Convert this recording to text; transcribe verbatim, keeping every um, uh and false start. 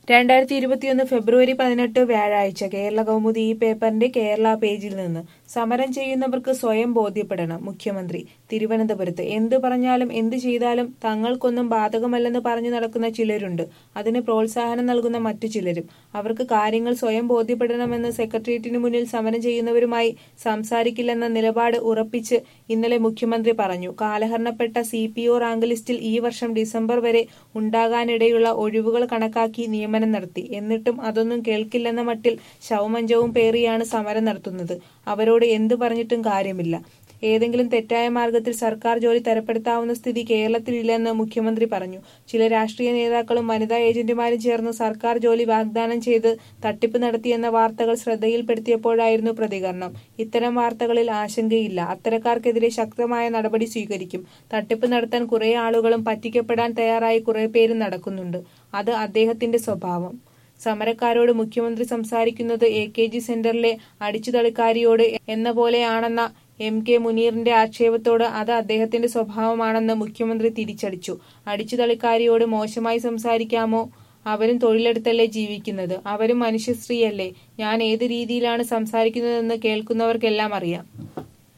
രണ്ടായിരത്തി ഇരുപത്തിയൊന്ന് ഫെബ്രുവരി പതിനെട്ട് വ്യാഴാഴ്ച കേരള കൗമുദി ഈ പേപ്പറിന്റെ കേരള പേജിൽ നിന്ന് സമരം ചെയ്യുന്നവർക്ക് സ്വയം ബോധ്യപ്പെടണം മുഖ്യമന്ത്രി തിരുവനന്തപുരത്ത്. എന്ത് പറഞ്ഞാലും എന്ത് ചെയ്താലും തങ്ങൾക്കൊന്നും ബാധകമല്ലെന്ന് പറഞ്ഞു നടക്കുന്ന ചിലരുണ്ട്. അതിന് പ്രോത്സാഹനം നൽകുന്ന മറ്റു ചിലരും. അവർക്ക് കാര്യങ്ങൾ സ്വയം ബോധ്യപ്പെടണമെന്ന് സെക്രട്ടേറിയറ്റിനു മുന്നിൽ സമരം ചെയ്യുന്നവരുമായി സംസാരിക്കില്ലെന്ന നിലപാട് ഉറപ്പിച്ച് ഇന്നലെ മുഖ്യമന്ത്രി പറഞ്ഞു. കാലഹരണപ്പെട്ട സി പി ഒ റാങ്ക് ലിസ്റ്റിൽ ഈ വർഷം ഡിസംബർ വരെ ഉണ്ടാകാനിടയുള്ള ഒഴിവുകൾ കണക്കാക്കി നിയമനം നടത്തി. എന്നിട്ടും അതൊന്നും കേൾക്കില്ലെന്ന മട്ടിൽ ശവമഞ്ചവും പേറിയാണ് സമരം നടത്തുന്നത്. അവരോട് എന്ത് പറഞ്ഞിട്ടും കാര്യമില്ല. ഏതെങ്കിലും തെറ്റായ മാർഗത്തിൽ സർക്കാർ ജോലി തരപ്പെടുത്താവുന്ന സ്ഥിതി കേരളത്തിലില്ലെന്ന് മുഖ്യമന്ത്രി പറഞ്ഞു. ചില രാഷ്ട്രീയ നേതാക്കളും വനിതാ ഏജന്റുമാരും ചേർന്ന് സർക്കാർ ജോലി വാഗ്ദാനം ചെയ്ത് തട്ടിപ്പ് നടത്തിയെന്ന വാർത്തകൾ ശ്രദ്ധയിൽപ്പെടുത്തിയപ്പോഴായിരുന്നു പ്രതികരണം. ഇത്തരം വാർത്തകളിൽ ആശങ്കയില്ല. അത്തരക്കാർക്കെതിരെ ശക്തമായ നടപടി സ്വീകരിക്കും. തട്ടിപ്പ് നടത്താൻ കുറെ ആളുകളും പറ്റിക്കപ്പെടാൻ തയ്യാറായി കുറെ പേരും നടക്കുന്നുണ്ട്. അത് അദ്ദേഹത്തിന്റെ സ്വഭാവം. സമരക്കാരോട് മുഖ്യമന്ത്രി സംസാരിക്കുന്നത് എ കെ ജി സെന്ററിലെ അടിച്ചുതളിക്കാരിയോട് എന്ന പോലെയാണെന്ന എം കെ മുനീറിന്റെ ആക്ഷേപത്തോട് അത് അദ്ദേഹത്തിന്റെ സ്വഭാവമാണെന്ന് മുഖ്യമന്ത്രി തിരിച്ചടിച്ചു. അടിച്ചുതളിക്കാരിയോട് മോശമായി സംസാരിക്കാമോ? അവരും തൊഴിലെടുത്തല്ലേ ജീവിക്കുന്നത്. അവരും മനുഷ്യ സ്ത്രീയല്ലേ. ഞാൻ ഏത് രീതിയിലാണ് സംസാരിക്കുന്നതെന്ന് കേൾക്കുന്നവർക്കെല്ലാം അറിയാം.